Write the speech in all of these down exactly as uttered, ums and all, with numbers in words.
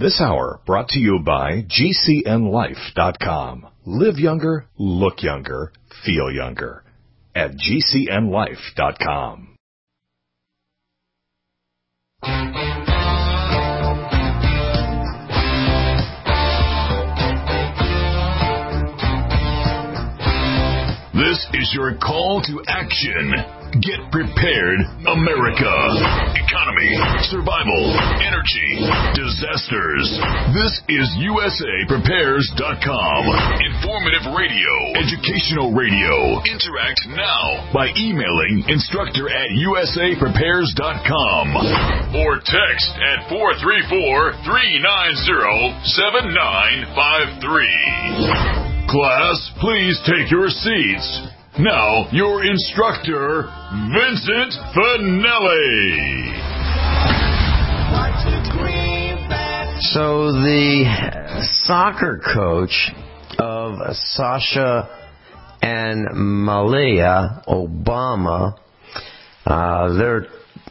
This hour brought to you by G C N life dot com. Live younger, look younger, feel younger at G C N life dot com. This is your call to action. Get prepared, America. Economy, survival, energy, disasters. This is U S A Prepares dot com. Informative radio, educational radio. Interact now by emailing instructor at U S A Prepares dot com or text at four three four, three nine zero, seven nine five three. Class, please take your seats. Now, your instructor, Vincent Finelli. So the soccer coach of Sasha and Malia Obama, uh, their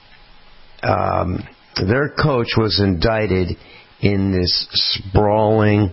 um, their coach was indicted in this sprawling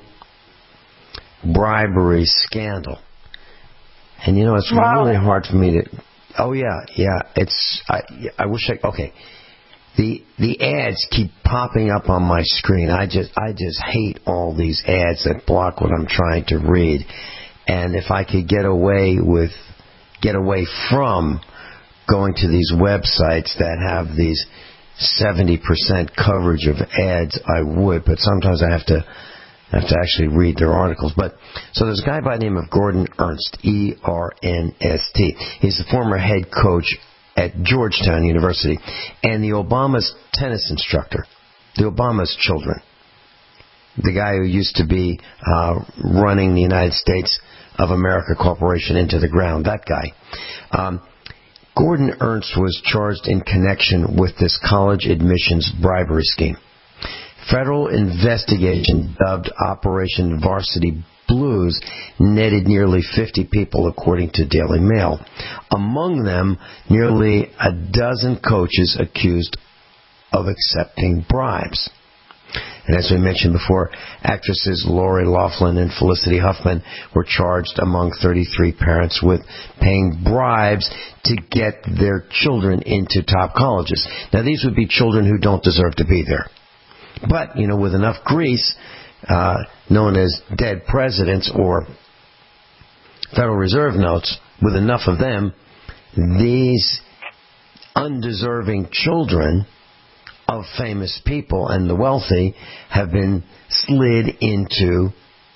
bribery scandal. And you know, it's wow. really hard for me to. Oh yeah, yeah. It's. I. I wish I. Okay. The the ads keep popping up on my screen. I just I just hate all these ads that block what I'm trying to read. And if I could get away with, get away from going to these websites that have these seventy percent coverage of ads, I would. But sometimes I have to. I have to actually read their articles. But so there's a guy by the name of Gordon Ernst, E R N S T. He's the former head coach at Georgetown University and the Obama's tennis instructor, the Obama's children, the guy who used to be uh, running the United States of America Corporation into the ground, that guy. Um, Gordon Ernst was charged in connection with this college admissions bribery scheme. Federal investigation dubbed Operation Varsity Blues netted nearly fifty people, according to Daily Mail. Among them, nearly a dozen coaches accused of accepting bribes. And as we mentioned before, actresses Lori Loughlin and Felicity Huffman were charged among thirty-three parents with paying bribes to get their children into top colleges. Now, these would be children who don't deserve to be there. But, you know, with enough grease, uh, known as dead presidents or Federal Reserve notes, with enough of them, these undeserving children of famous people and the wealthy have been slid into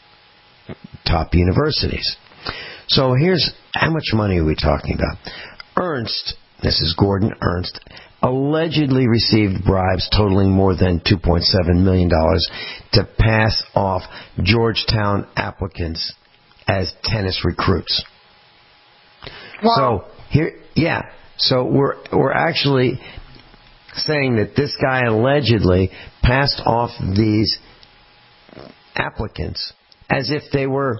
top universities. So here's how much money are we talking about. Ernst, this is Gordon Ernst, allegedly received bribes totaling more than two point seven million dollars to pass off Georgetown applicants as tennis recruits. Wow. So here, yeah. So we're we're actually saying that this guy allegedly passed off these applicants as if they were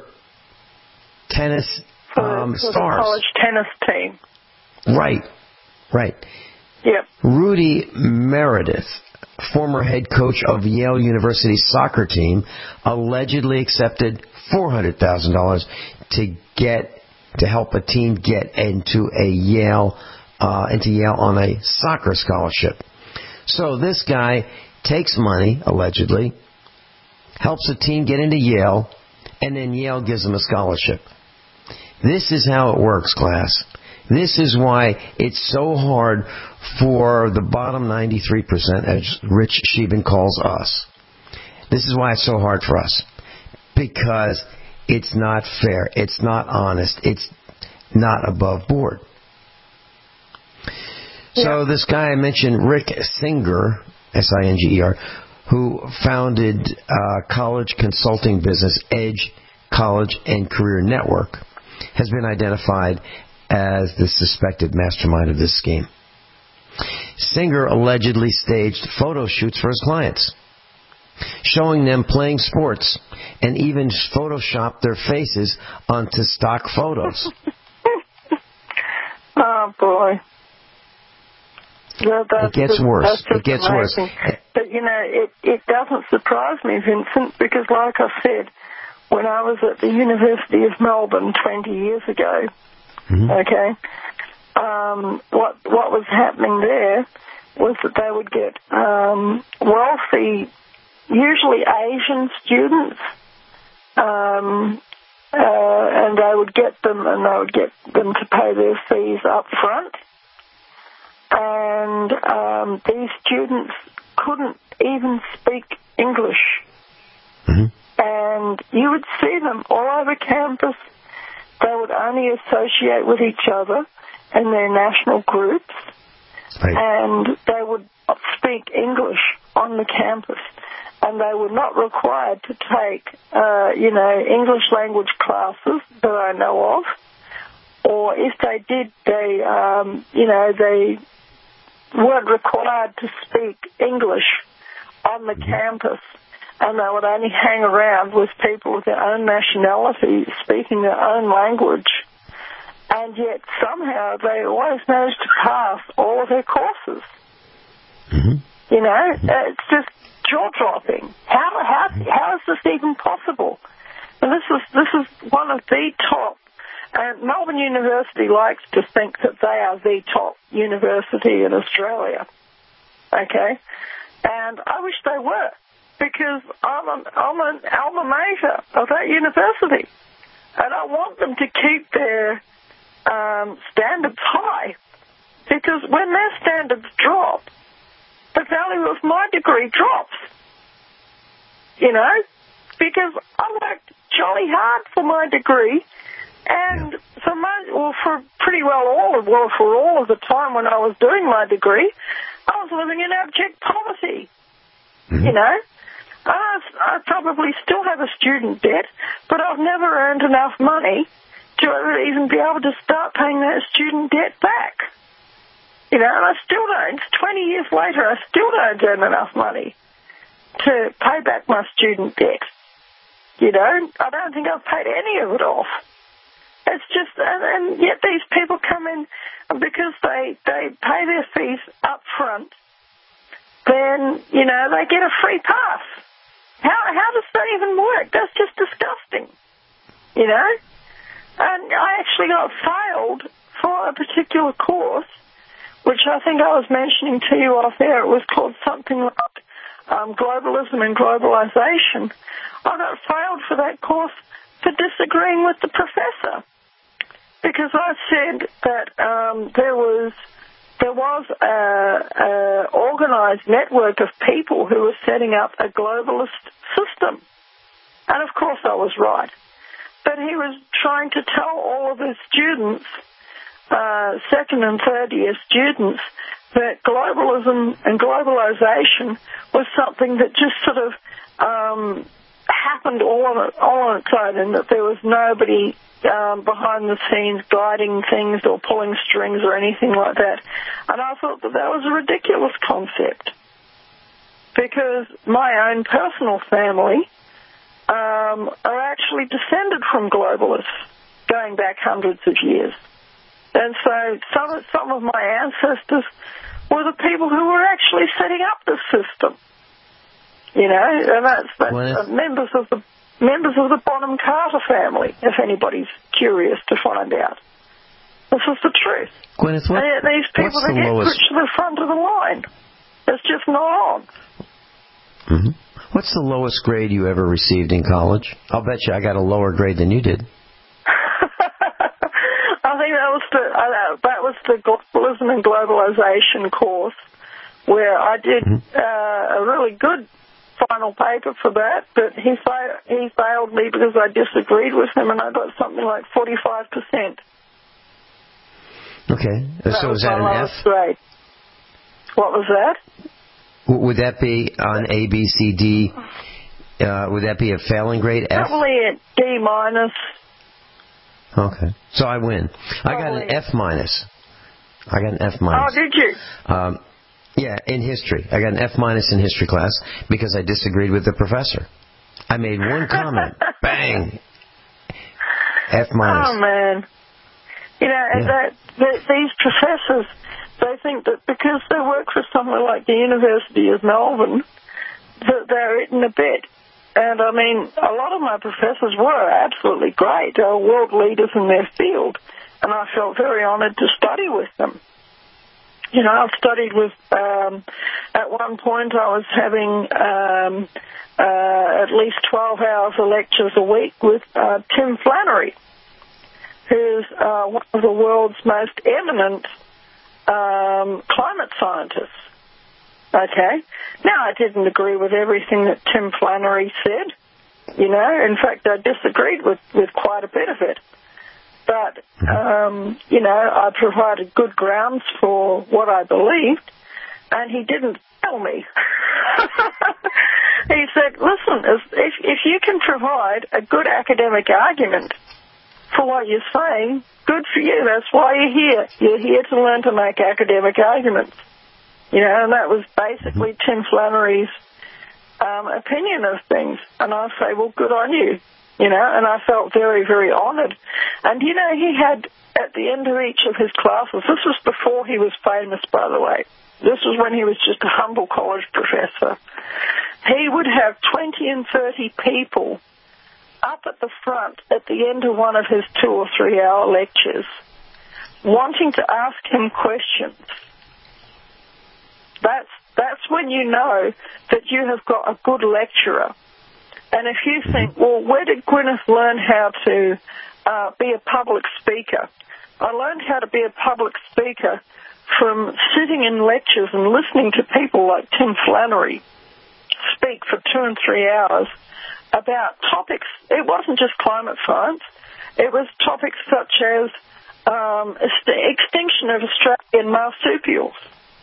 tennis um, for, for stars. The college tennis team. Right. Right. Yep. Rudy Meredith, former head coach of Yale University's soccer team, allegedly accepted four hundred thousand dollars to get to help a team get into a Yale uh, into Yale on a soccer scholarship. So this guy takes money, allegedly, helps a team get into Yale, and then Yale gives them a scholarship. This is how it works, class. This is why it's so hard for the bottom ninety-three percent, as Rich Sheban calls us. This is why it's so hard for us. Because it's not fair. It's not honest. It's not above board. Yeah. So this guy I mentioned, Rick Singer, S I N G E R, who founded uh, college consulting business Edge College and Career Network, has been identified as the suspected mastermind of this scheme. Singer allegedly staged photo shoots for his clients, showing them playing sports, and even photoshopped their faces onto stock photos. Oh, boy. That, it gets just, worse. It gets amazing. worse. But you know, it, it doesn't surprise me, Vincent, because like I said, when I was at the University of Melbourne twenty years ago, mm-hmm. okay, um, what what was happening there was that they would get um, wealthy, usually Asian students, um, uh, and they would get them, and they would get them to pay their fees up front. And um, these students couldn't even speak English. Mm-hmm. And you would see them all over campus. They would only associate with each other in their national groups. Right. And they would speak English on the campus. And they were not required to take, uh, you know, English language classes that I know of. Or if they did, they, um, you know, they weren't required to speak English on the mm-hmm. campus, and they would only hang around with people with their own nationality speaking their own language, and yet somehow they always managed to pass all of their courses. Mm-hmm. You know, it's just jaw-dropping. How, how, how is this even possible? And this is, this is one of the top. And Melbourne University likes to think that they are the top university in Australia, okay? And I wish they were, because I'm an, I'm an alma mater of that university, and I want them to keep their um, standards high, because when their standards drop, the value of my degree drops, you know, because I worked jolly hard for my degree. And for most, well, for pretty well all of, well, for all of the time when I was doing my degree, I was living in abject poverty. Mm-hmm. You know, I, I probably still have a student debt, but I've never earned enough money to ever even be able to start paying that student debt back. You know, and I still don't. Twenty years later, I still don't earn enough money to pay back my student debt. You know, I don't think I've paid any of it off. It's just, and, and yet these people come in because they, they pay their fees up front, then, you know, they get a free pass. How how does that even work? That's just disgusting, you know? And I actually got failed for a particular course, which I think I was mentioning to you off air. It was called something like um, Globalism and Globalization. I got failed for that course for disagreeing with the professor, because I said that um, there was there was a, a organised network of people who were setting up a globalist system, and of course I was right. But he was trying to tell all of his students, uh, second and third year students, that globalism and globalization was something that just sort of um, happened all on, it, all on its own, and that there was nobody um, behind the scenes guiding things or pulling strings or anything like that. And I thought that that was a ridiculous concept, because my own personal family um, are actually descended from globalists going back hundreds of years. And so some of, some of my ancestors were the people who were actually setting up the system. You know, and that's, that's uh, members of the members of the Bonham Carter family, if anybody's curious to find out. This is the truth. Gwyneth, what, and these people that the get lowest... pushed to the front of the line. It's just not on. Mm-hmm. What's the lowest grade you ever received in college? I'll bet you I got a lower grade than you did. I think that was the uh, that was the Globalism and Globalization course, where I did mm-hmm. uh, a really good final paper for that, but he fa- he failed me because I disagreed with him, and I got something like forty-five percent. Okay, that so was is that my an F? Grade. What was that? W- would that be on A, B, C, D? Uh, would that be a failing grade? F? Probably a D minus. Okay, so I win. I got an F minus. I got an F minus. Oh, did you? Um, yeah, in history. I got an F minus in history class because I disagreed with the professor. I made one comment. Bang! F minus. Oh, man. You know, yeah. that, that these professors, they think that because they work for somewhere like the University of Melbourne, that they're eaten a bit. And, I mean, a lot of my professors were absolutely great. They were world leaders in their field, and I felt very honoured to study with them. You know, I've studied with, um, at one point I was having um, uh, at least twelve hours of lectures a week with uh, Tim Flannery, who's uh, one of the world's most eminent um, climate scientists. Okay. Now, I didn't agree with everything that Tim Flannery said. You know, in fact, I disagreed with, with quite a bit of it. But, um, you know, I provided good grounds for what I believed, and he didn't tell me. He said, listen, if, if you can provide a good academic argument for what you're saying, good for you. That's why you're here. You're here to learn to make academic arguments. You know, and that was basically Tim Flannery's um, opinion of things. And I say, well, good on you. You know, and I felt very, very honoured. And, you know, he had, at the end of each of his classes, this was before he was famous, by the way. This was when he was just a humble college professor. He would have twenty and thirty people up at the front at the end of one of his two or three hour lectures wanting to ask him questions. That's, that's when you know that you have got a good lecturer. And if you think, well, where did Gwyneth learn how to uh, be a public speaker? I learned how to be a public speaker from sitting in lectures and listening to people like Tim Flannery speak for two and three hours about topics. It wasn't just climate science. It was topics such as um, extinction of Australian marsupials.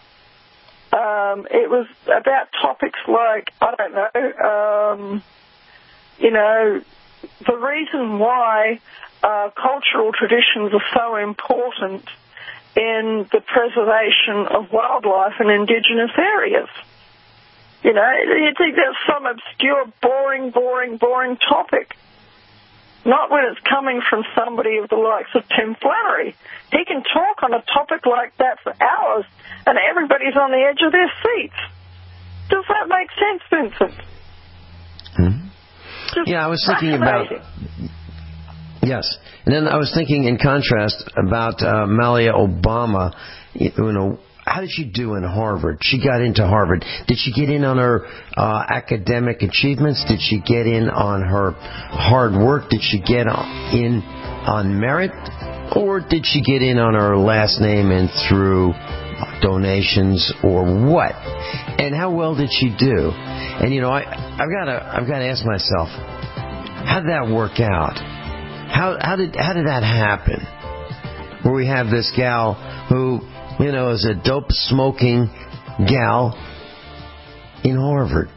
Um, it was about topics like, I don't know, um, you know, the reason why uh, cultural traditions are so important in the preservation of wildlife in indigenous areas. You know, you think that's some obscure, boring, boring, boring topic. Not when it's coming from somebody of the likes of Tim Flannery. He can talk on a topic like that for hours, and everybody's on the edge of their seats. Does that make sense, Vincent? Mm-hmm. Yeah, I was thinking about... Yes. And then I was thinking, in contrast, about uh, Malia Obama. You know, how did she do in Harvard? She got into Harvard. Did she get in on her uh, academic achievements? Did she get in on her hard work? Did she get in on merit? Or did she get in on her last name and through donations or what? And how well did she do? And, you know, I, I've got to I've got to ask myself, how did that work out? How, how did how did that happen? Where we have this gal who, you know, is a dope-smoking gal in Harvard.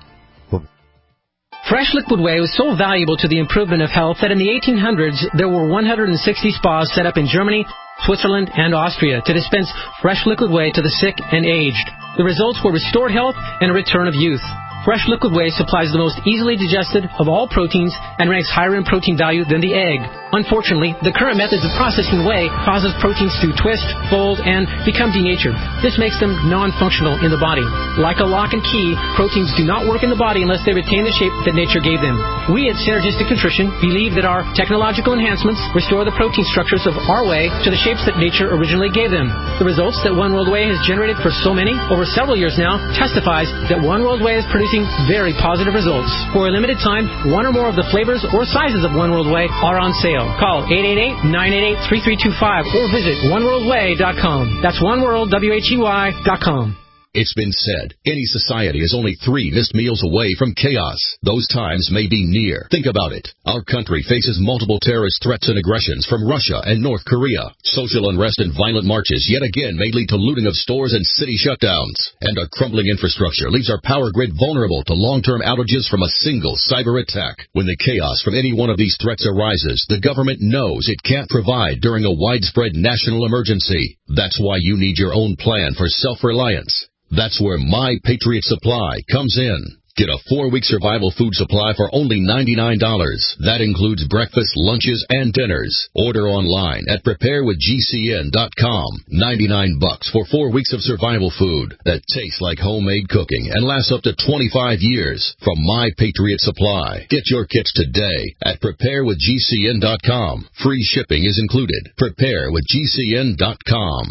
Fresh liquid whey was so valuable to the improvement of health that in the eighteen hundreds there were one hundred sixty spas set up in Germany, Switzerland, and Austria to dispense fresh liquid whey to the sick and aged. The results were restored health and a return of youth. Fresh liquid whey supplies the most easily digested of all proteins and ranks higher in protein value than the egg. Unfortunately, the current methods of processing whey causes proteins to twist, fold, and become denatured. This makes them non-functional in the body. Like a lock and key, proteins do not work in the body unless they retain the shape that nature gave them. We at Synergistic Nutrition believe that our technological enhancements restore the protein structures of our whey to the shapes that nature originally gave them. The results that One World Whey has generated for so many, over several years now, testifies that One World Whey is producing very positive results. For a limited time, one or more of the flavors or sizes of One World Whey are on sale. Call eight eight eight, nine eight eight, three three two five or visit one world way dot com. That's oneworld, W H E Y, dot com. It's been said, any society is only three missed meals away from chaos. Those times may be near. Think about it. Our country faces multiple terrorist threats and aggressions from Russia and North Korea. Social unrest and violent marches yet again may lead to looting of stores and city shutdowns. And a crumbling infrastructure leaves our power grid vulnerable to long-term outages from a single cyber attack. When the chaos from any one of these threats arises, the government knows it can't provide during a widespread national emergency. That's why you need your own plan for self-reliance. That's where My Patriot Supply comes in. Get a four-week survival food supply for only ninety-nine dollars. That includes breakfast, lunches, and dinners. Order online at prepare with G C N dot com. ninety-nine bucks for four weeks of survival food that tastes like homemade cooking and lasts up to twenty-five years from My Patriot Supply. Get your kits today at prepare with G C N dot com. Free shipping is included. prepare with G C N dot com.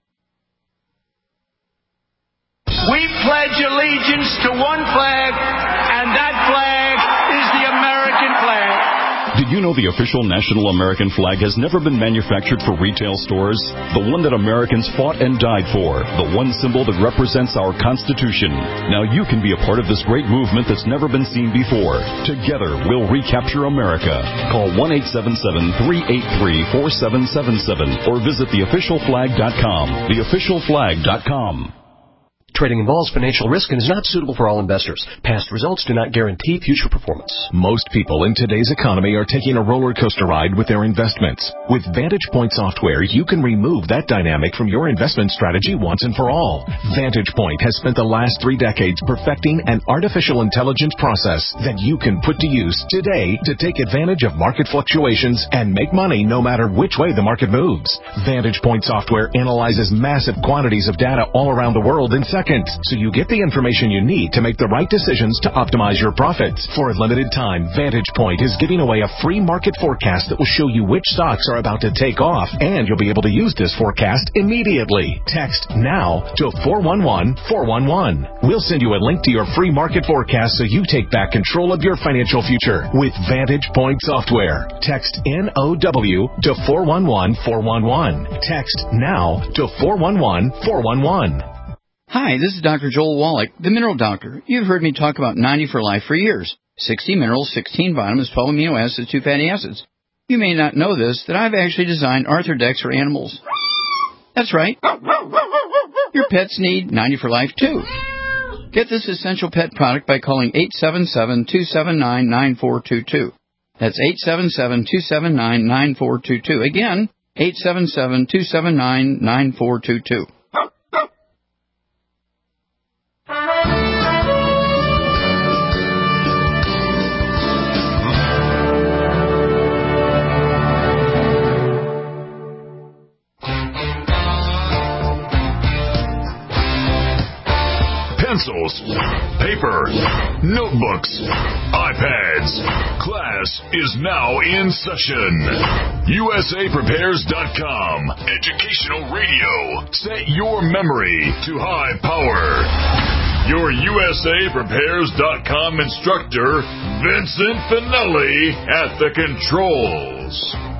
We pledge allegiance to one flag, and that flag is the American flag. Did you know the official national American flag has never been manufactured for retail stores? The one that Americans fought and died for. The one symbol that represents our Constitution. Now you can be a part of this great movement that's never been seen before. Together, we'll recapture America. Call one eight seven seven, three eight three, four seven seven seven or visit the official flag dot com. the official flag dot com. Trading involves financial risk and is not suitable for all investors. Past results do not guarantee future performance. Most people in today's economy are taking a roller coaster ride with their investments. With Vantage Point software, you can remove that dynamic from your investment strategy once and for all. Vantage Point has spent the last three decades perfecting an artificial intelligence process that you can put to use today to take advantage of market fluctuations and make money no matter which way the market moves. Vantage Point software analyzes massive quantities of data all around the world in seconds. So you get the information you need to make the right decisions to optimize your profits. For a limited time, Vantage Point is giving away a free market forecast that will show you which stocks are about to take off, and you'll be able to use this forecast immediately. Text NOW to four one one four one one. We'll send you a link to your free market forecast so you take back control of your financial future with Vantage Point software. Text N O W to four one one four one one. Text NOW to four one one four one one. Hi, this is Doctor Joel Wallach, the Mineral Doctor. You've heard me talk about ninety for Life for years. sixty minerals, sixteen vitamins, twelve amino acids, two fatty acids. You may not know this, that I've actually designed Arthrodex for animals. That's right. Your pets need ninety for Life, too. Get this essential pet product by calling eight seven seven, two seven nine, nine four two two. That's eight seven seven, two seven nine, nine four two two. Again, eight seven seven, two seven nine, nine four two two. Pencils, paper, notebooks, iPads. Class is now in session. U S A Prepares dot com. Educational radio. Set your memory to high power. Your U S A Prepares dot com instructor, Vincent Finelli, at the controls.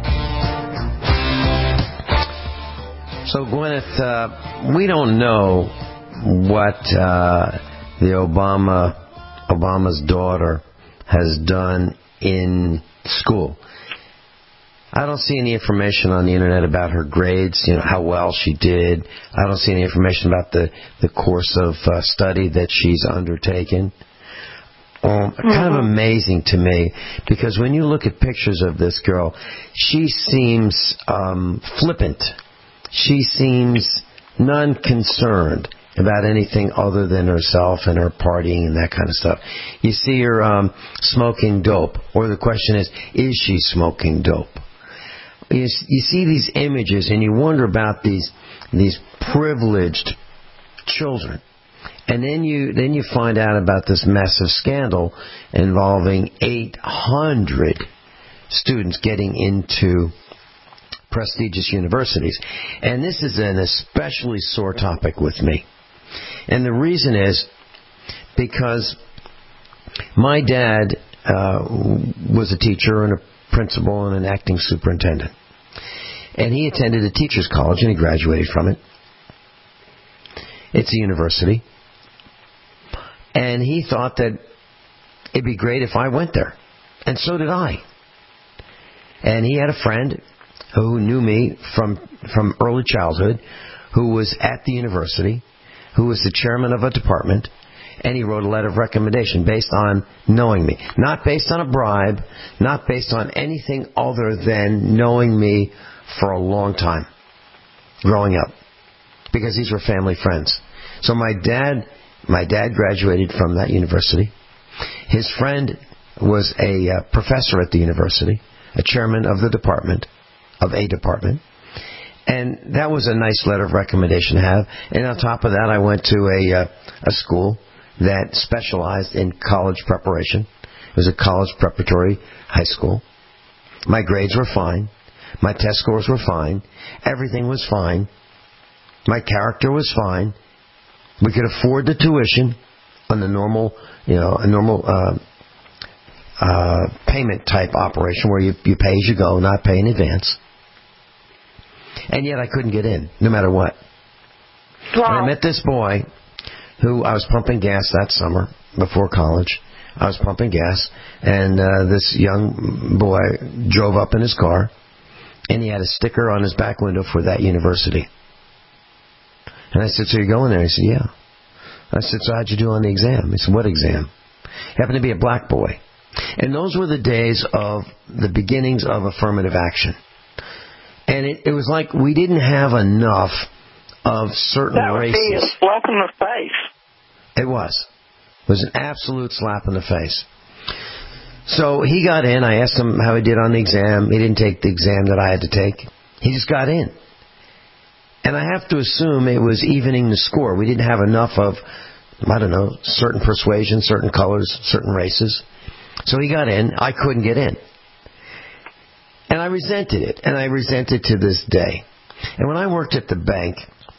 So, Gwyneth, uh, we don't know what uh, the Obama Obama's daughter has done in school. I don't see any information on the internet about her grades, you know, how well she did. I don't see any information about the, the course of uh, study that she's undertaken. Um, mm-hmm. Kind of amazing to me, because when you look at pictures of this girl, she seems um, flippant. She seems non-concerned about anything other than herself and her partying and that kind of stuff. You see her um, smoking dope, or the question is, is she smoking dope? You, you see these images and you wonder about these these privileged children, and then you then you find out about this massive scandal involving eight hundred students getting into prestigious universities, and this is an especially sore topic with me. And the reason is because my dad uh, was a teacher and a principal and an acting superintendent. And he attended a teacher's college and he graduated from it. It's a university. And he thought that it'd be great if I went there. And so did I. And he had a friend who knew me from, from early childhood, who was at the university, who was the chairman of a department, and he wrote a letter of recommendation based on knowing me. Not based on a bribe, not based on anything other than knowing me for a long time, growing up, because these were family friends. So my dad, my dad graduated from that university, His friend was a uh, professor at the university, a chairman of the department, of a department. And that was a nice letter of recommendation to have. And on top of that, I went to a, uh, a school that specialized in college preparation. It was a college preparatory high school. My grades were fine. My test scores were fine. Everything was fine. My character was fine. We could afford the tuition on the normal, you know, a normal uh, uh, payment type operation where you, you pay as you go, not pay in advance. And yet I couldn't get in, no matter what. Wow. And I met this boy who I was pumping gas that summer before college. I was pumping gas, and uh, this young boy drove up in his car, and he had a sticker on his back window for that university. And I said, so you're going there? He said, yeah. I said, so how'd you do on the exam? He said, what exam? He happened to be a black boy. And those were the days of the beginnings of affirmative action. And it, it was like we didn't have enough of certain that would races. Be a slap in the face. It was. It was an absolute slap in the face. So he got in. I asked him how he did on the exam. He didn't take the exam that I had to take. He just got in. And I have to assume it was evening the score. We didn't have enough of, I don't know, certain persuasion, certain colors, certain races. So he got in. I couldn't get in. And I resented it. And I resent it to this day. And when I worked at the bank,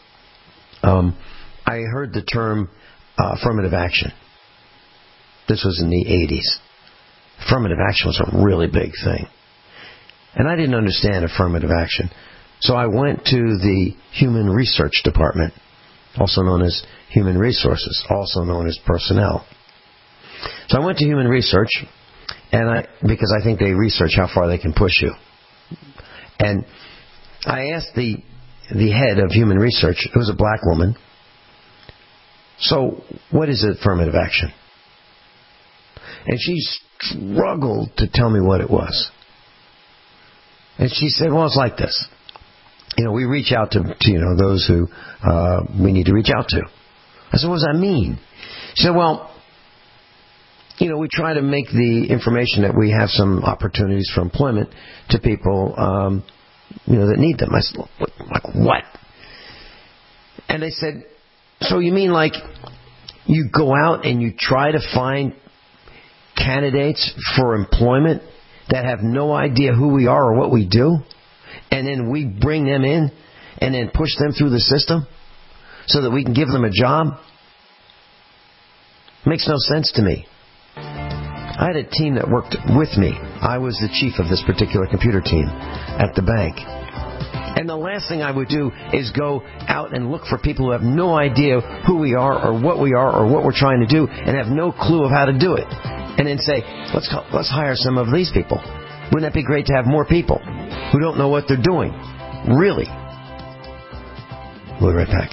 um, I heard the term uh, affirmative action. This was in the eighties. Affirmative action was a really big thing. And I didn't understand affirmative action. So I went to the Human Research Department, also known as Human Resources, also known as Personnel. So I went to Human Research, and I because I think they research how far they can push you. And I asked the the head of Human Research, it was a black woman, so what is affirmative action? And she struggled to tell me what it was. And she said, well, it's like this. You know, we reach out to, to you know, those who uh, we need to reach out to. I said, what does that mean? She said, well, you know, we try to make the information that we have some opportunities for employment to people, um, you know, that need them. I said, like what? And they said, so you mean like you go out and you try to find candidates for employment that have no idea who we are or what we do, and then we bring them in and then push them through the system so that we can give them a job? Makes no sense to me. I had a team that worked with me. I was the chief of this particular computer team at the bank. And the last thing I would do is go out and look for people who have no idea who we are or what we are or what we're trying to do and have no clue of how to do it. And then say, let's call, let's hire some of these people. Wouldn't that be great to have more people who don't know what they're doing? Really? We'll be right back.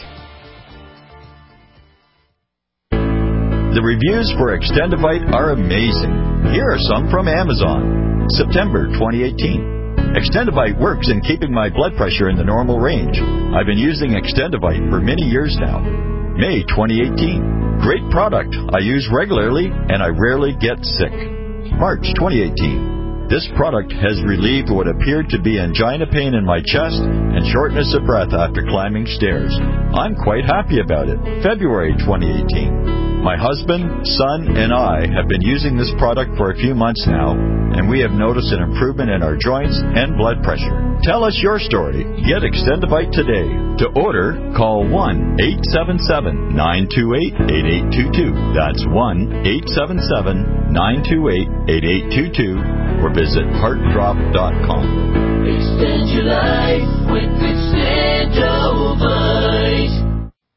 The reviews for Extendivite are amazing. Here are some from Amazon. September twenty eighteen. Extendivite works in keeping my blood pressure in the normal range. I've been using Extendivite for many years now. May twenty eighteen. Great product. I use regularly and I rarely get sick. March twenty eighteen. This product has relieved what appeared to be angina pain in my chest and shortness of breath after climbing stairs. I'm quite happy about it. February twenty eighteen. My husband, son, and I have been using this product for a few months now, and we have noticed an improvement in our joints and blood pressure. Tell us your story. Get Extendivite today. To order, call one eight seven seven, nine two eight, eight eight two two. That's one eight seven seven, nine two eight, eight eight two two, or visit heart drop dot com. Extend your life with Extendivite.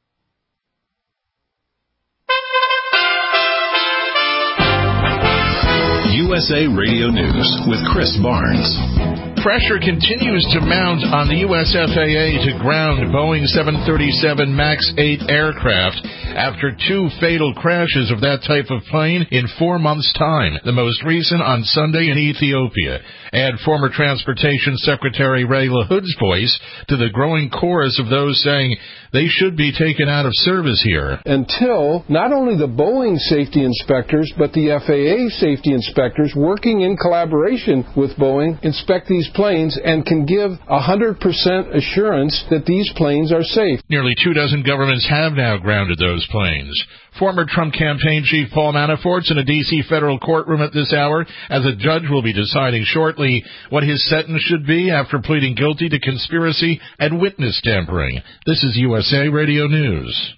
U S A Radio News with Chris Barnes. Pressure continues to mount on the U S F A A to ground Boeing seven thirty-seven MAX eight aircraft after two fatal crashes of that type of plane in four months' time, the most recent on Sunday in Ethiopia. Add former Transportation Secretary Ray LaHood's voice to the growing chorus of those saying they should be taken out of service here. Until not only the Boeing safety inspectors, but the F A A safety inspectors, working in collaboration with Boeing, inspect these planes and can give one hundred percent assurance that these planes are safe. Nearly two dozen governments have now grounded those planes. Former Trump campaign chief Paul Manafort's in a D C federal courtroom at this hour, as a judge will be deciding shortly what his sentence should be after pleading guilty to conspiracy and witness tampering. This is U S A Radio News.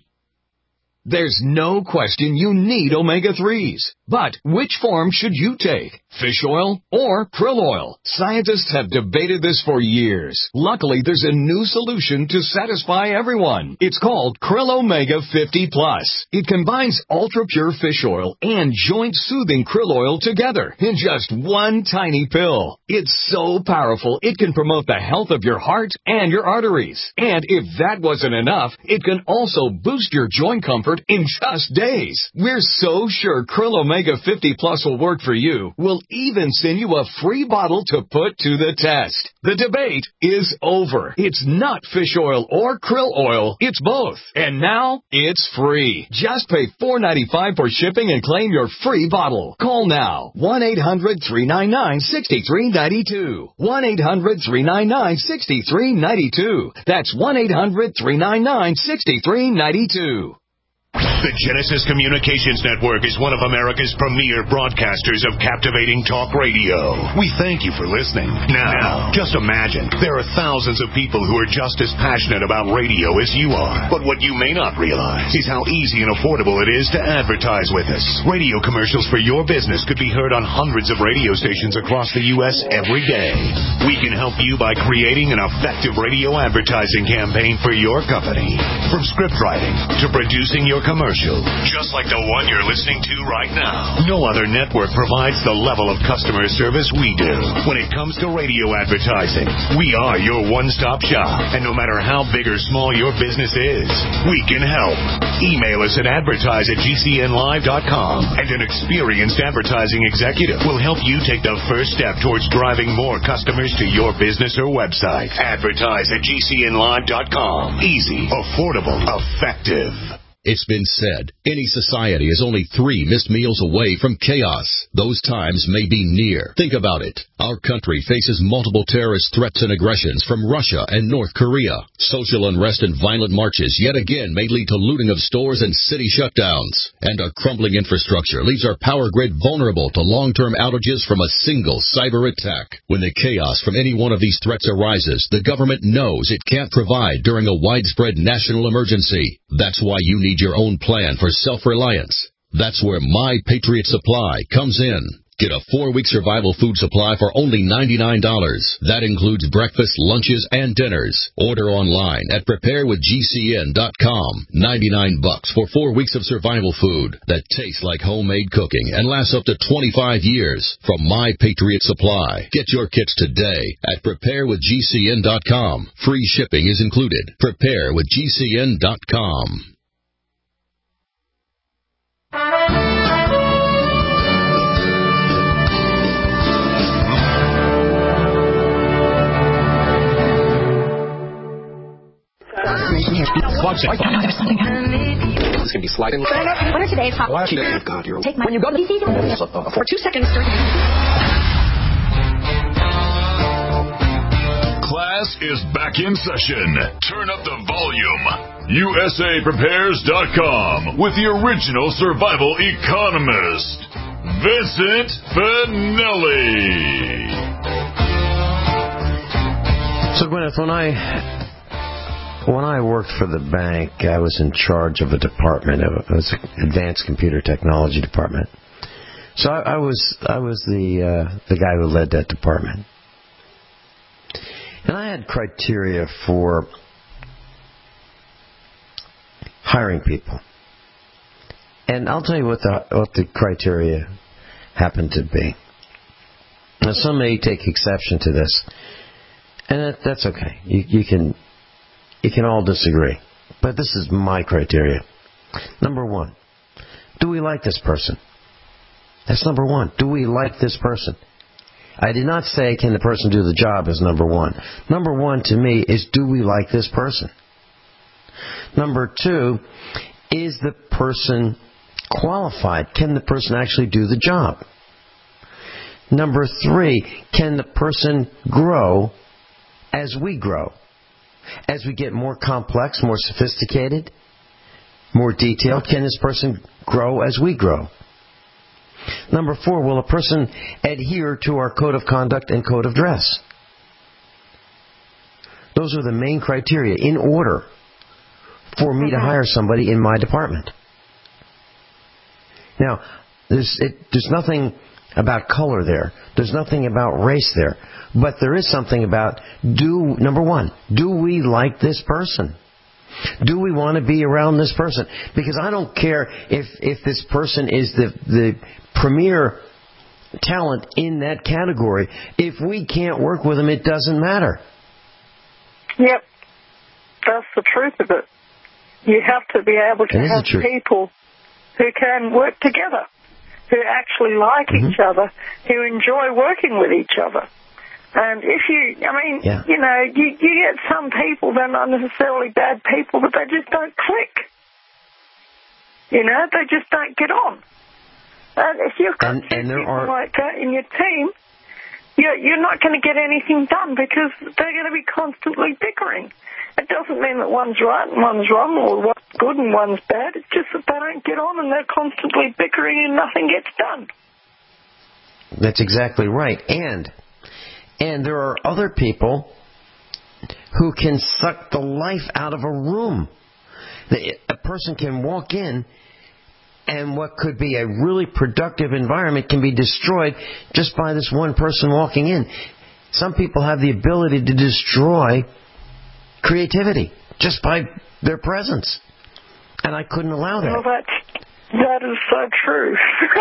There's no question you need omega threes. But which form should you take? Fish oil or krill oil? Scientists have debated this for years. Luckily, there's a new solution to satisfy everyone. It's called Krill Omega fifty plus. It combines ultra-pure fish oil and joint-soothing krill oil together in just one tiny pill. It's so powerful, it can promote the health of your heart and your arteries. And if that wasn't enough, it can also boost your joint comfort in just days. We're so sure Krill Omega fifty plus will work for you. We'll even send you a free bottle to put to the test. The debate is over. It's not fish oil or krill oil. It's both. And now it's free. Just pay four dollars and ninety-five cents for shipping and claim your free bottle. Call now. one eight hundred three nine nine six three nine two. one eight hundred three nine nine six three nine two. That's one eight hundred three nine nine six three nine two. The Genesis Communications Network is one of America's premier broadcasters of captivating talk radio. We thank you for listening. Now, just imagine, there are thousands of people who are just as passionate about radio as you are. But what you may not realize is how easy and affordable it is to advertise with us. Radio commercials for your business could be heard on hundreds of radio stations across the U S every day. We can help you by creating an effective radio advertising campaign for your company. From script writing to producing your commercial, just like the one you're listening to right now. No other network provides the level of customer service we do. When it comes to radio advertising, we are your one-stop shop. And no matter how big or small your business is, we can help. Email us at advertise at g c n live dot com, and an experienced advertising executive will help you take the first step towards driving more customers to your business or website. Advertise at g c n live dot com. Easy, affordable, effective. It's been said, any society is only three missed meals away from chaos. Those times may be near. Think about it. Our country faces multiple terrorist threats and aggressions from Russia and North Korea. Social unrest and violent marches yet again may lead to looting of stores and city shutdowns. And our crumbling infrastructure leaves our power grid vulnerable to long-term outages from a single cyber attack. When the chaos from any one of these threats arises, the government knows it can't provide during a widespread national emergency. That's why you need your own plan for self-reliance. That's where My Patriot Supply comes in. Get a four-week survival food supply for only ninety-nine dollars. That includes breakfast, lunches, and dinners. Order online at prepare with g c n dot com. ninety-nine bucks for four weeks of survival food that tastes like homemade cooking and lasts up to twenty-five years from My Patriot Supply. Get your kits today at prepare with g c n dot com. Free shipping is included. prepare with g c n dot com. This is going to be sliding. What are today's hot? God, you're Take my when you go to the for two seconds. Class is back in session. Turn up the volume. U S A prepares dot com with the original survival economist, Vincent Finelli. So, Gwyneth, when I when I worked for the bank, I was in charge of a department. It was an advanced computer technology department. So I, I was I was the uh, the guy who led that department, and I had criteria for hiring people. And I'll tell you what the what the criteria happened to be. Now, some may take exception to this, and that, that's okay. You, you can you can all disagree, but this is my criteria. Number one, do we like this person? That's number one. Do we like this person? I did not say, can the person do the job as number one. Number one to me is, do we like this person? Number two, is the person qualified? Can the person actually do the job? Number three, can the person grow as we grow? As we get more complex, more sophisticated, more detailed, can this person grow as we grow? Number four, will a person adhere to our code of conduct and code of dress? Those are the main criteria in order for me to hire somebody in my department. Now, there's, it, there's nothing about color there. There's nothing about race there. But there is something about, do, number one, do we like this person? Do we want to be around this person? Because I don't care if, if this person is the, the premier talent in that category. If we can't work with them, it doesn't matter. Yep. That's the truth of it. You have to be able to have people who can work together, who actually like mm-hmm. each other, who enjoy working with each other. And if you, I mean, yeah. you know, you, you get some people, they're not necessarily bad people, but they just don't click. You know, they just don't get on. And if you've got and, and people are... like that in your team, you're, you're not going to get anything done because they're going to be constantly bickering. It doesn't mean that one's right and one's wrong, or one's good and one's bad. It's just that they don't get on and they're constantly bickering and nothing gets done. That's exactly right. And... And there are other people who can suck the life out of a room. A person can walk in, and what could be a really productive environment can be destroyed just by this one person walking in. Some people have the ability to destroy creativity just by their presence. And I couldn't allow that. Well, that's, that is so true.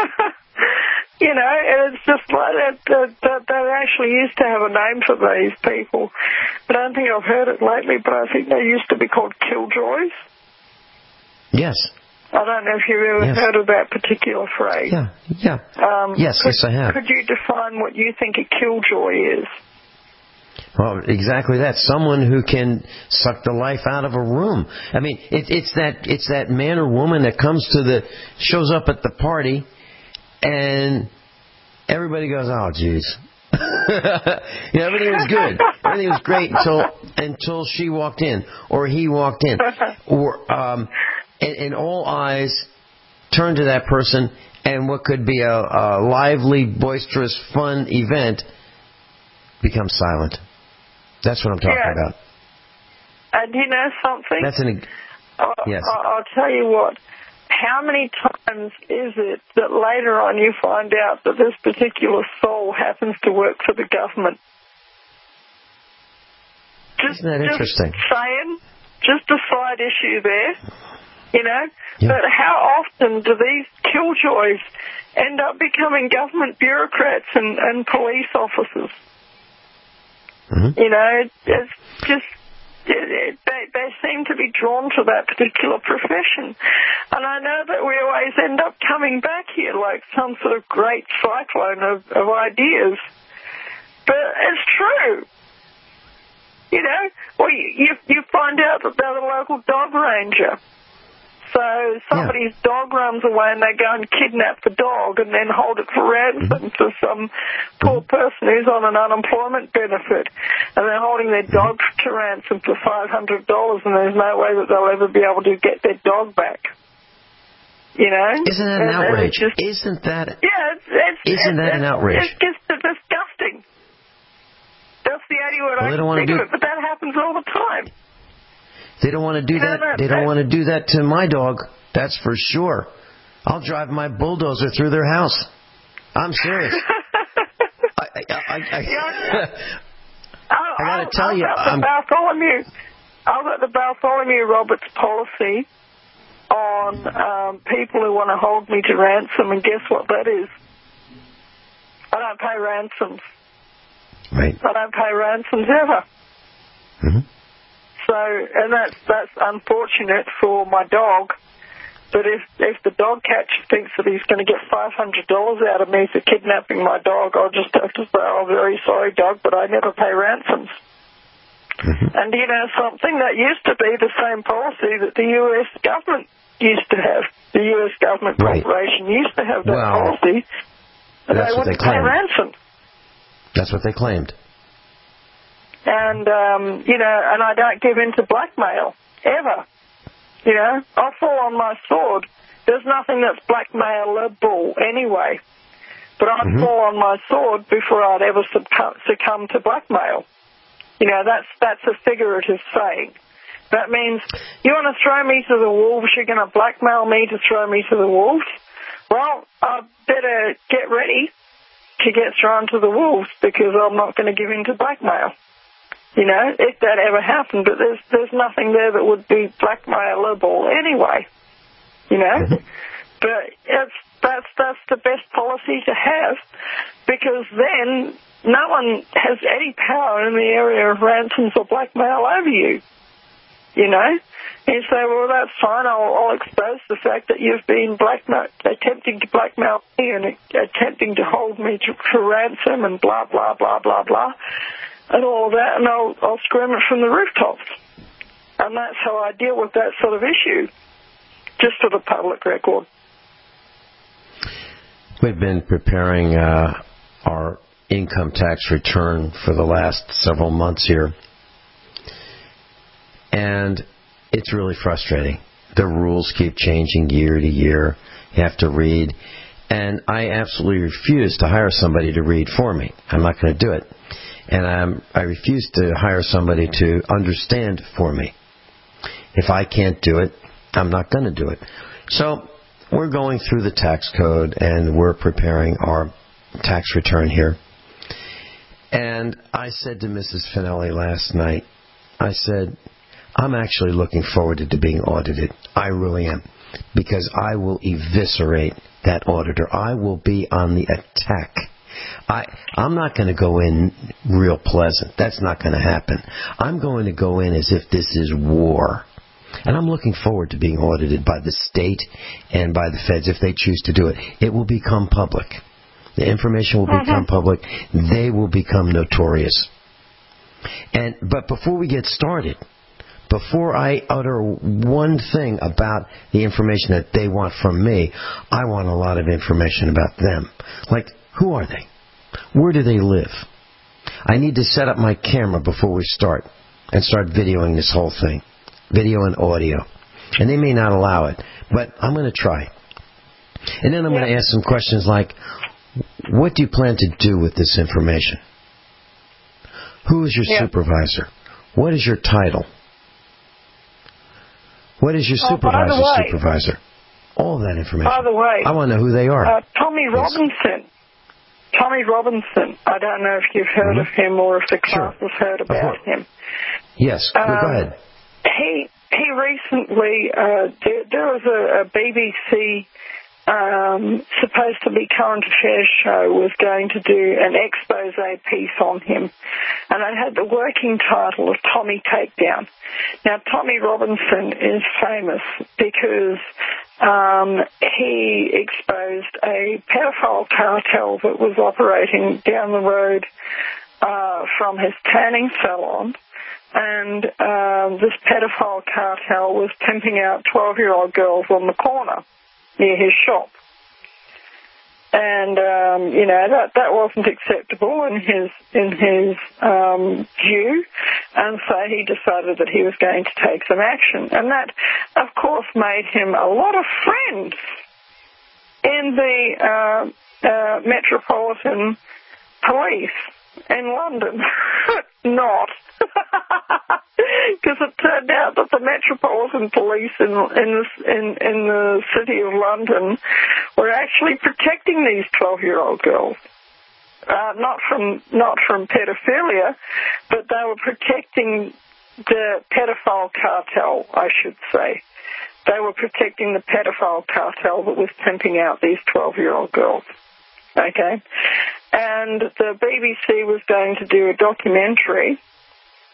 You know, and it's just like that, that, that they actually used to have a name for these people. I don't think I've heard it lately, but I think they used to be called killjoys. Yes. I don't know if you've ever yes. heard of that particular phrase. Yeah, yeah. Um, yes, could, yes, I have. Could you define what you think a killjoy is? Well, exactly that. Someone who can suck the life out of a room. I mean, it, it's that it's that man or woman that comes to the, shows up at the party, and everybody goes, oh, geez. You know, everything was good. Everything was great until until she walked in, or he walked in, or um, and, and all eyes turned to that person, and what could be a, a lively, boisterous, fun event becomes silent. That's what I'm talking yeah. about. And you know something? That's an. I'll, yes. I'll tell you what. How many times is it that later on you find out that this particular soul happens to work for the government? Just, Isn't that interesting? Just saying, just a side issue there, you know. Yeah. But how often do these killjoys end up becoming government bureaucrats and, and police officers? Mm-hmm. You know, it's just... They, they seem to be drawn to that particular profession. And I know that we always end up coming back here like some sort of great cyclone of, of ideas. But it's true. You know, well, you, you find out that they're the local dog ranger. So somebody's yeah. dog runs away and they go and kidnap the dog and then hold it for ransom mm-hmm. to some poor person who's on an unemployment benefit. And they're holding their dog to ransom for five hundred dollars, and there's no way that they'll ever be able to get their dog back. You know? Isn't that an and, outrage? And just, isn't that, yeah, it's, it's, isn't it's, that an outrage? It's just disgusting. That's the only word well, I can think do... of it, but that happens all the time. They don't want to do you that. Know, they don't want to do that to my dog. That's for sure. I'll drive my bulldozer through their house. I'm serious. I, I, I, I, I got to tell you, I'm Bartholomew. I've got the Bartholomew Roberts policy on um, people who want to hold me to ransom, and guess what that is? I don't pay ransoms. Right. I don't pay ransoms ever. Mm-hmm. So, and that's that's unfortunate for my dog, But if if the dog catcher thinks that he's going to get five hundred dollars out of me for kidnapping my dog, I'll just have to say, oh, very sorry, dog, but I never pay ransoms. Mm-hmm. And, you know, something that used to be the same policy that the U S government used to have. The U S government right. corporation used to have that well, policy. And that's they what wouldn't they claimed. pay ransom. That's what they claimed. And, um, you know, and I don't give in to blackmail, ever. You know, I'll fall on my sword. There's nothing that's blackmailable anyway. But I'd mm-hmm. fall on my sword before I'd ever succumb to blackmail. You know, that's that's a figurative saying. That means, you want to throw me to the wolves, you're going to blackmail me to throw me to the wolves? Well, I'd better get ready to get thrown to the wolves because I'm not going to give in to blackmail. You know, if that ever happened, but there's there's nothing there that would be blackmailable anyway. You know? Mm-hmm. But it's, that's, that's the best policy to have because then no one has any power in the area of ransoms or blackmail over you. You know? And you say, well, that's fine. I'll, I'll expose the fact that you've been blackmail, attempting to blackmail me and attempting to hold me to, for ransom and blah, blah, blah, blah, blah, and all of that, and I'll, I'll scream it from the rooftops. And that's how I deal with that sort of issue, just for the public record. We've been preparing uh, our income tax return for the last several months here. And it's really frustrating. The rules keep changing year to year. You have to read. And I absolutely refuse to hire somebody to read for me. I'm not going to do it. And I'm, I refuse to hire somebody to understand for me. If I can't do it, I'm not going to do it. So we're going through the tax code and we're preparing our tax return here. And I said to Missus Finelli last night, I said, I'm actually looking forward to being audited. I really am. Because I will eviscerate that auditor. I will be on the attack. I, I'm not going to go in real pleasant. That's not going to happen. I'm going to go in as if this is war. And I'm looking forward to being audited by the state and by the feds if they choose to do it. It will become public. The information will mm-hmm. become public. They will become notorious. And but before we get started, before I utter one thing about the information that they want from me, I want a lot of information about them. Like, who are they? Where do they live? I need to set up my camera before we start and start videoing this whole thing. Video and audio. And they may not allow it, but I'm going to try. And then I'm yeah. going to ask some questions like, what do you plan to do with this information? Who is your yeah. supervisor? What is your title? What is your oh, supervisor's way, supervisor? All that information. By the way, I want to know who they are. Uh, Tommy yes. Robinson. Tommy Robinson. I don't know if you've heard mm-hmm. of him or if the class sure. has heard about him. Yes, um, go ahead. He he recently, uh, there, there was a, a B B C um, supposed to be current affairs show was going to do an expose piece on him, and it had the working title of Tommy Takedown. Now, Tommy Robinson is famous because um, he exposed a pedophile cartel that was operating down the road uh, from his tanning salon. And um, this pedophile cartel was pimping out twelve-year-old girls on the corner near his shop. And, um, you know, that, that wasn't acceptable in his in his um, view. And so he decided that he was going to take some action. And that, of course, made him a lot of friends in the uh, uh, Metropolitan Police in London. Not. Because it turned out that the Metropolitan Police in in the, in in the City of London were actually protecting these twelve-year-old girls, uh, not from not from pedophilia, but they were protecting the pedophile cartel, I should say. They were protecting the pedophile cartel that was pimping out these twelve-year-old girls. Okay, and the B B C was going to do a documentary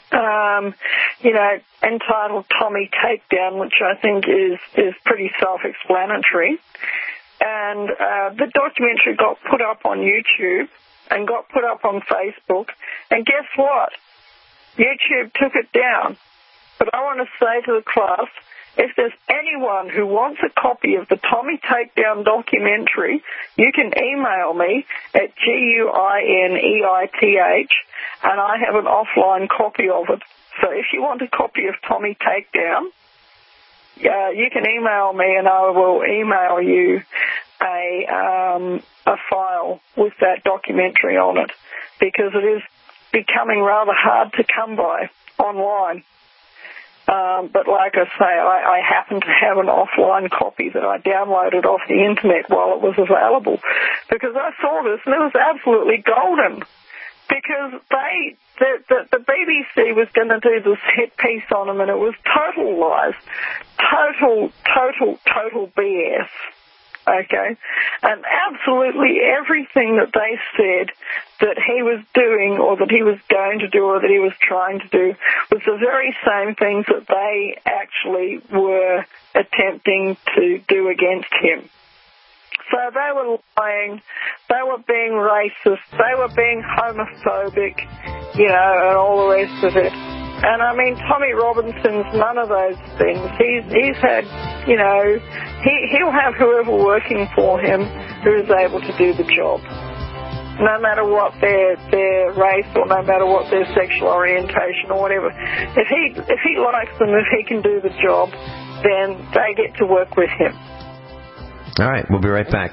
um, you know, entitled Tommy Takedown, which I think is, is pretty self-explanatory. And uh, the documentary got put up on YouTube and got put up on Facebook. And guess what? YouTube took it down. But I want to say to the class, if there's anyone who wants a copy of the Tommy Takedown documentary, you can email me at G U I N E I T H, and I have an offline copy of it. So if you want a copy of Tommy Takedown, uh, you can email me, and I will email you a um, a file with that documentary on it, because it is becoming rather hard to come by online. Um, but like I say, I, I happen to have an offline copy that I downloaded off the internet while it was available, because I saw this and it was absolutely golden. Because they, the, the, the B B C was going to do this hit piece on him, and it was total lies, total, total, total B S. Okay, and absolutely everything that they said that he was doing or that he was going to do or that he was trying to do was the very same things that they actually were attempting to do against him. So they were lying, they were being racist, they were being homophobic, you know, and all the rest of it. And I mean, Tommy Robinson's none of those things. He's he's had, you know, he he'll have whoever working for him who is able to do the job, no matter what their their race or no matter what their sexual orientation or whatever. If he if he likes them, if he can do the job, then they get to work with him. All right, we'll be right back.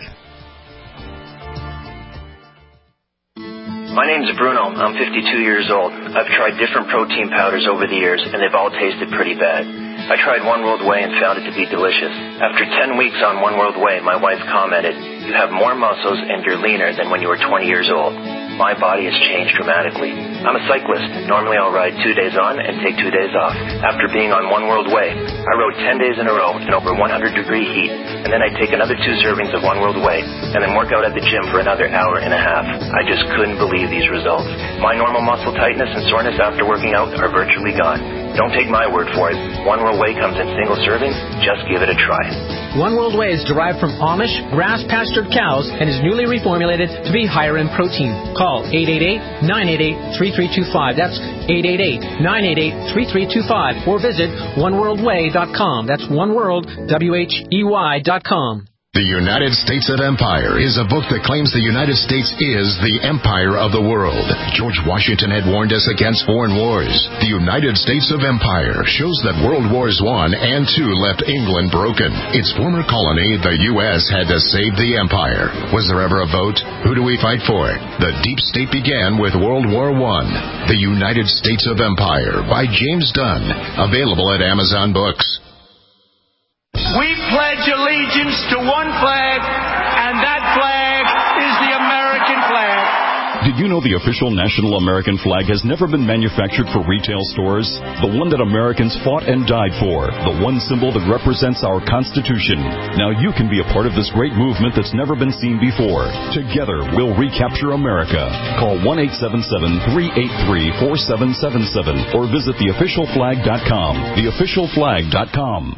My name's Bruno. I'm fifty-two years old. I've tried different protein powders over the years, and they've all tasted pretty bad. I tried One World Whey and found it to be delicious. After ten weeks on One World Whey, my wife commented, "You have more muscles and you're leaner than when you were twenty years old." My body has changed dramatically. I'm a cyclist. Normally I'll ride two days on and take two days off. After being on One World Whey, I rode ten days in a row in over one hundred degree heat, and then I'd take another two servings of One World Whey, and then work out at the gym for another hour and a half. I just couldn't believe these results. My normal muscle tightness and soreness after working out are virtually gone. Don't take my word for it. One World Whey comes in single servings. Just give it a try. One World Whey is derived from Amish, grass-pastured cows and is newly reformulated to be higher in protein. Call eight eight eight, nine eight eight, three three two five. That's eight eight eight, nine eight eight, three three two five. Or visit one world way dot com. That's oneworld, W H E Y dot com. The United States of Empire is a book that claims the United States is the empire of the world. George Washington had warned us against foreign wars. The United States of Empire shows that World Wars One and Two left England broken. Its former colony, the U S, had to save the empire. Was there ever a vote? Who do we fight for? The deep state began with World War One. The United States of Empire by James Dunn. Available at Amazon Books. We pledge allegiance to one flag, and that flag is the American flag. Did you know the official national American flag has never been manufactured for retail stores? The one that Americans fought and died for. The one symbol that represents our Constitution. Now you can be a part of this great movement that's never been seen before. Together, we'll recapture America. Call one eight seven seven, three eight three, four seven seven seven or visit the official flag dot com. the official flag dot com.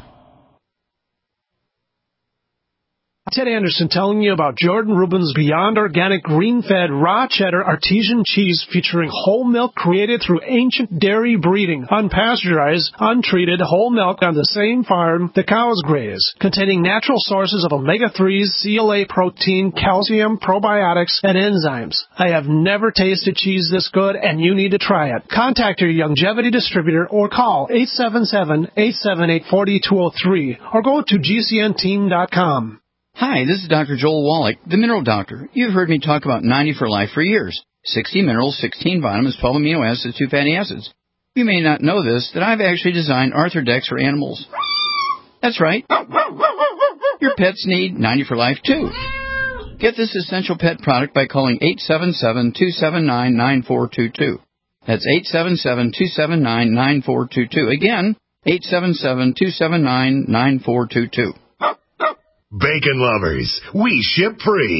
Ted Anderson telling you about Jordan Rubin's Beyond Organic Green-Fed Raw Cheddar Artesian Cheese featuring whole milk created through ancient dairy breeding, unpasteurized, untreated whole milk on the same farm the cows graze, containing natural sources of omega threes, C L A protein, calcium, probiotics, and enzymes. I have never tasted cheese this good, and you need to try it. Contact your Longevity distributor or call eight seven seven, eight seven eight, four two zero three or go to G C N team dot com. Hi, this is Doctor Joel Wallach, the Mineral Doctor. You've heard me talk about ninety for Life for years. sixty minerals, sixteen vitamins, twelve amino acids, two fatty acids. You may not know this, that I've actually designed Arthrodex for animals. That's right. Your pets need ninety for Life, too. Get this essential pet product by calling eight seven seven, two seven nine, nine four two two. That's eight seven seven, two seven nine, nine four two two. Again, eight seven seven, two seven nine, nine four two two. Bacon lovers, we ship free.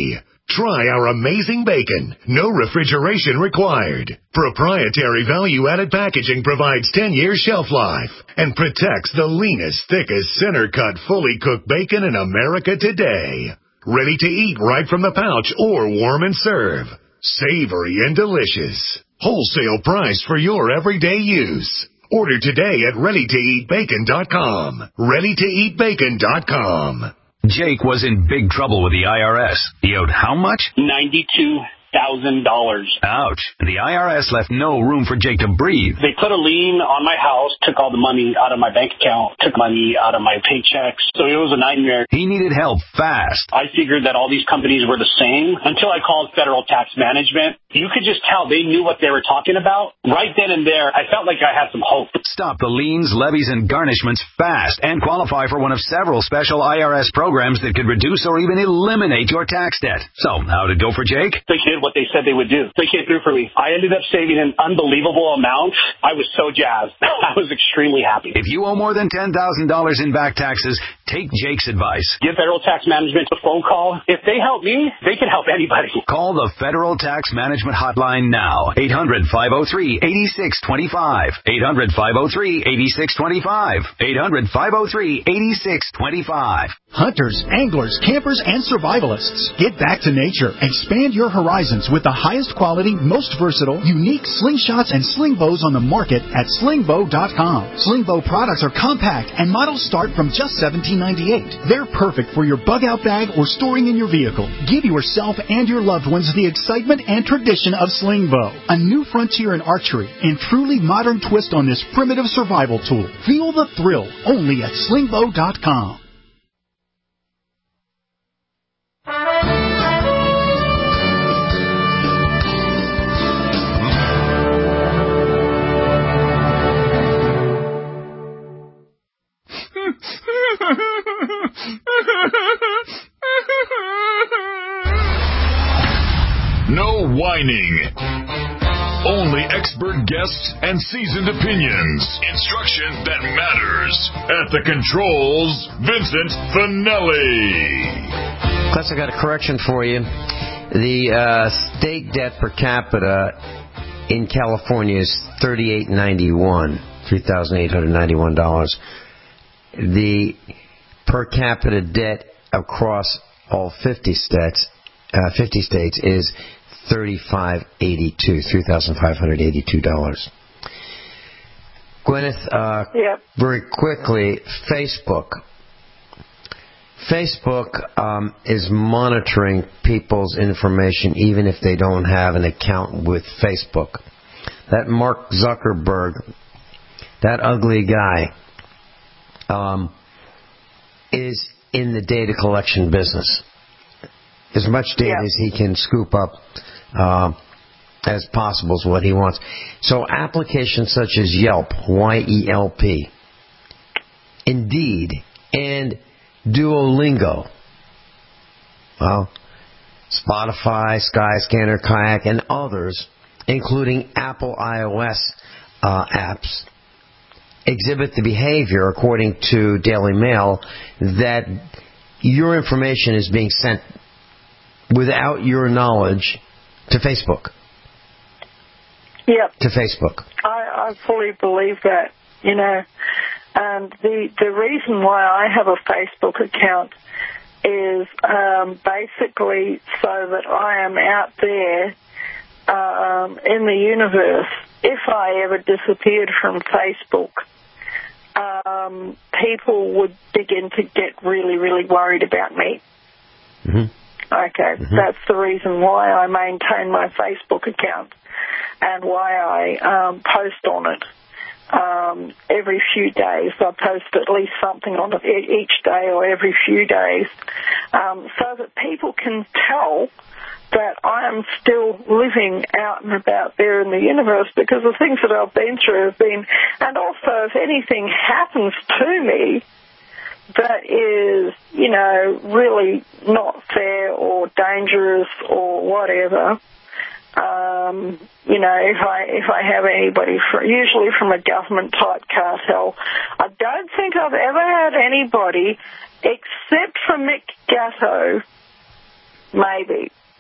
Try our amazing bacon. No refrigeration required. Proprietary value-added packaging provides ten years shelf life and protects the leanest, thickest, center-cut, fully cooked bacon in America today. Ready to eat right from the pouch or warm and serve. Savory and delicious. Wholesale price for your everyday use. Order today at ready to eat bacon dot com. ready to eat bacon dot com. Jake was in big trouble with the I R S. He owed how much? ninety-two thousand dollars. Ouch. The I R S left no room for Jake to breathe. They put a lien on my house, took all the money out of my bank account, took money out of my paychecks. So it was a nightmare. He needed help fast. I figured that all these companies were the same until I called Federal Tax Management. You could just tell they knew what they were talking about. Right then and there, I felt like I had some hope. Stop the liens, levies, and garnishments fast and qualify for one of several special I R S programs that could reduce or even eliminate your tax debt. So, how'd it go for Jake? They did what they said they would do. They came through for me. I ended up saving an unbelievable amount. I was so jazzed. I was extremely happy. If you owe more than ten thousand dollars in back taxes, take Jake's advice. Give Federal Tax Management a phone call. If they help me, they can help anybody. Call the Federal Tax Management Hotline now. eight hundred, five oh three, eight six two five. eight hundred, five oh three, eight six two five. eight hundred, five oh three, eight six two five. Hunters, anglers, campers, and survivalists. Get back to nature. Expand your horizons with the highest quality, most versatile, unique slingshots and sling bows on the market at sling bow dot com. Sling bow products are compact and models start from just seventeen ninety-eight. They're perfect for your bug out bag or storing in your vehicle. Give yourself and your loved ones the excitement and tradition of sling bow. A new frontier in archery and truly modern twist on this primitive survival tool. Feel the thrill only at sling bow dot com. No whining. Only expert guests and seasoned opinions. Instruction that matters. At the controls, Vincent Finelli. Plus, I got a correction for you. The uh, state debt per capita in California is thirty-eight ninety-one, three thousand eight hundred ninety-one dollars. The per capita debt across all fifty states, uh, fifty states is thirty-five eighty-two, three thousand five hundred eighty-two dollars. Gwyneth, uh, yep. very quickly, Facebook. Facebook um, is monitoring people's information even if they don't have an account with Facebook. That Mark Zuckerberg, that ugly guy, um, is in the data collection business. As much data yeah. as he can scoop up uh, as possible is what he wants. So applications such as Yelp, Y E L P, Indeed, and Duolingo, well, Spotify, Skyscanner, Kayak, and others, including Apple iOS uh, apps, exhibit the behavior, according to Daily Mail, that your information is being sent without your knowledge to Facebook. Yep. To Facebook. I, I fully believe that, you know. And the, the reason why I have a Facebook account is um, basically so that I am out there um, in the universe. If I ever disappeared from Facebook, um, people would begin to get really, really worried about me. Mm-hmm. Okay, mm-hmm. That's the reason why I maintain my Facebook account and why I um, post on it. Um, every few days, I post at least something on it each day or every few days, um, so that people can tell that I am still living out and about there in the universe, because the things that I've been through have been, and also if anything happens to me that is, you know, really not fair or dangerous or whatever, Um, you know, if I if I have anybody, for, usually from a government-type cartel, I don't think I've ever had anybody, except for Mick Gatto, maybe,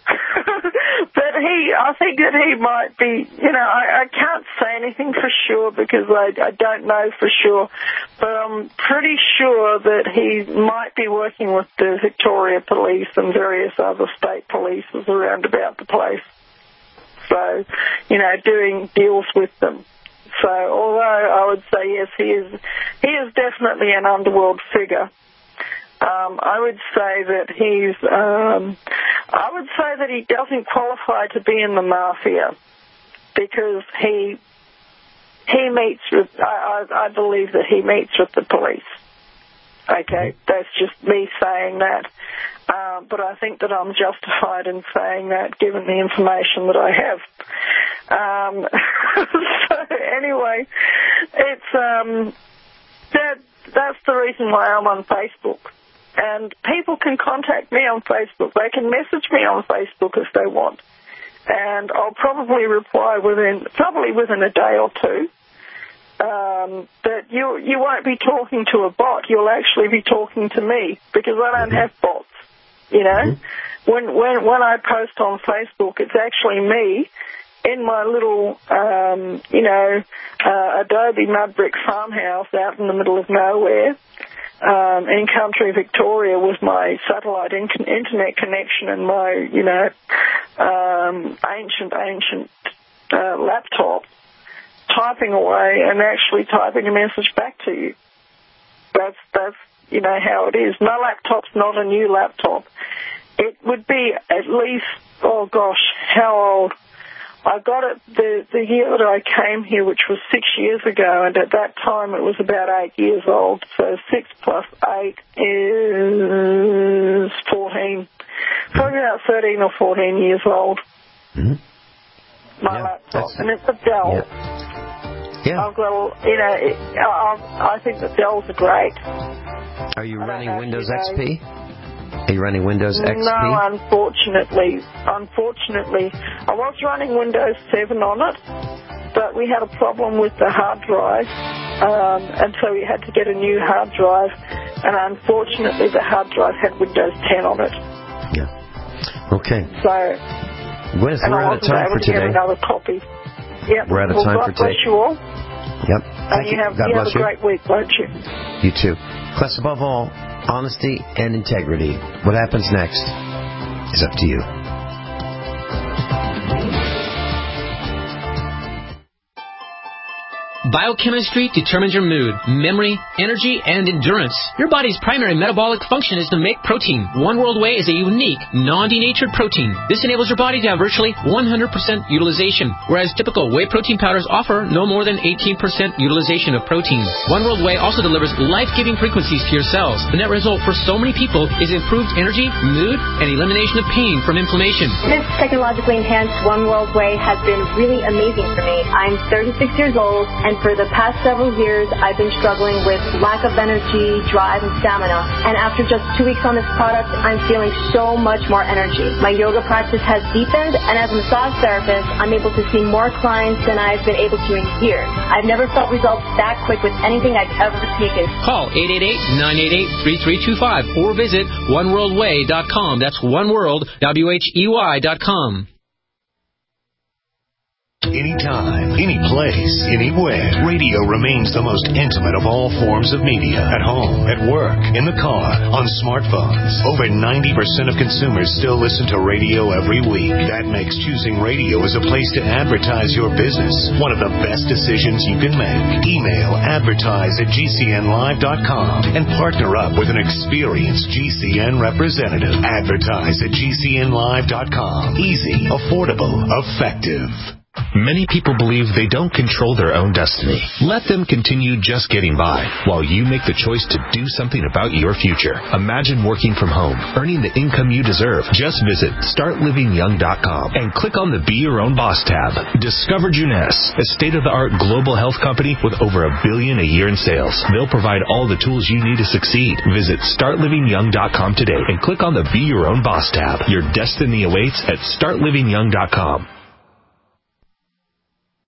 But he, I think that he might be, you know, I, I can't say anything for sure because I, I don't know for sure, but I'm pretty sure that he might be working with the Victoria Police and various other state polices around about the place. So, you know, doing deals with them. So, although I would say yes, he is, he is definitely an underworld figure. Um, I would say that he's, um, I would say that he doesn't qualify to be in the mafia because he, he meets with, I, I, I believe that he meets with the police. Okay, that's just me saying that. Uh, but I think that I'm justified in saying that given the information that I have. Um, so anyway, it's, um, that, that's the reason why I'm on Facebook. And people can contact me on Facebook. They can message me on Facebook if they want. And I'll probably reply within, probably within a day or two. Um, that you you won't be talking to a bot. You'll actually be talking to me because I don't have bots. You know, when when when I post on Facebook, it's actually me in my little, um, you know, uh, Adobe mud brick farmhouse out in the middle of nowhere. Um, in country Victoria with my satellite in- internet connection and my, you know, um, ancient, ancient uh, laptop, typing away and actually typing a message back to you. That's, that's, you know, how it is. My laptop's not a new laptop. It would be at least, oh gosh, how old? I got it the, the year that I came here, which was six years ago, and at that time it was about eight years old. So six plus eight is fourteen. Probably about thirteen or fourteen years old. Mm-hmm. My yeah, laptop. And it's a Dell. Yeah. yeah. I've got, a, you know, it, I, I think the Dells are great. Are you running Windows X P? Are you running Windows X P? No, unfortunately. Unfortunately. I was running Windows seven on it, but we had a problem with the hard drive, um, and so we had to get a new hard drive, and unfortunately the hard drive had Windows ten on it. Yeah. Okay. So, Gwyneth, we're out of time for today. To get another copy. Yep. We're out of well, time God for today. God bless you all. Yep. Thank and you. you. Have, God you bless have a you. great week, won't you? You too. Class, above all, honesty and integrity. What happens next is up to you. Biochemistry determines your mood, memory, energy, and endurance. Your body's primary metabolic function is to make protein. One World Whey is a unique, non-denatured protein. This enables your body to have virtually one hundred percent utilization, whereas typical whey protein powders offer no more than eighteen percent utilization of protein. One World Whey also delivers life-giving frequencies to your cells. The net result for so many people is improved energy, mood, and elimination of pain from inflammation. This technologically enhanced One World Whey has been really amazing for me. I'm thirty-six years old, and for the past several years, I've been struggling with lack of energy, drive, and stamina. And after just two weeks on this product, I'm feeling so much more energy. My yoga practice has deepened, and as a massage therapist, I'm able to see more clients than I've been able to in years. I've never felt results that quick with anything I've ever taken. Call eight eight eight, nine eight eight, three three two five or visit one world way dot com. That's oneworld, W H E Y dot com. Anytime, any place, anywhere. Radio remains the most intimate of all forms of media. At home, at work, in the car, on smartphones. Over ninety percent of consumers still listen to radio every week. That makes choosing radio as a place to advertise your business one of the best decisions you can make. Email advertise at G C N live dot com and partner up with an experienced G C N representative. Advertise at G C N live dot com. Easy, affordable, effective. Many people believe they don't control their own destiny. Let them continue just getting by while you make the choice to do something about your future. Imagine working from home, earning the income you deserve. Just visit start living young dot com and click on the Be Your Own Boss tab. Discover Juness, a state-of-the-art global health company with over a billion a year in sales. They'll provide all the tools you need to succeed. Visit start living young dot com today and click on the Be Your Own Boss tab. Your destiny awaits at start living young dot com.